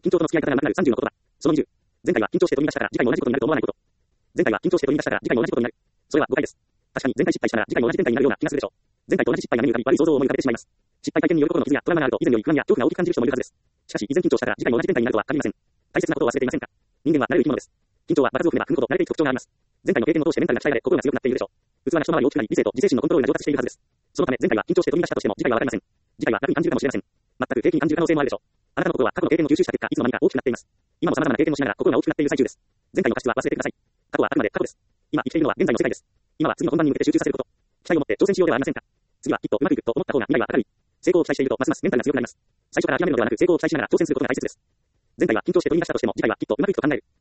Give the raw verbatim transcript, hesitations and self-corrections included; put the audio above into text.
緊張との付き合い方が上手くなるさんじゅうの言葉。そのにじゅう。前回は緊張して飛び出したから次回も同じことになると思わないこと。前回は緊張して飛び出したから次回も同じことになる。それは誤解です。確かに前回失敗したら次回も同じ展開になるような気がするでしょう。前回と同じ失敗が見るたび悪い想像を思い浮かべてしまいます。失敗体験による心の傷やトラウマがあると以前より不安や恐怖が大きく感じる人もいるはずです。しかし以前緊張したから次回も同じ展開になるとは限りません。大切なことを忘れていませんか？人間は慣れる生き物です。緊張は場数を踏めば踏むほど慣れていく特徴があります。前回の経験を通してメンタルが鍛えられ心が強くなっているでしょう。器が一回り大きくなり理性と自制心のコントロールが上達しているはずです。そのため前回は緊張して飛び出したとしても次回はわかりません。次回は楽に感じるかもしれません。全く平気に感じる可能性もあるでしょう。あなたの心は過去の経験を吸収した結果いつの間にか大きくなっています。今も様々な経験をしながら心が大きくなっている最中です。前回の過失は忘れてください。過去はあくまで過去です。今生きているのは現在の世界です。今は次の本番に向けて集中させること。期待を持って挑戦しようではありませんか。次はきっとうまくいくと思った方が未来は明るい。成功を期待しているとますますメンタルが強くなります。最初から諦めるのではなく成功を期待しながら挑戦することが大切です。前回は緊張して飛び出したとしても次回はきっとうまくいくと考える。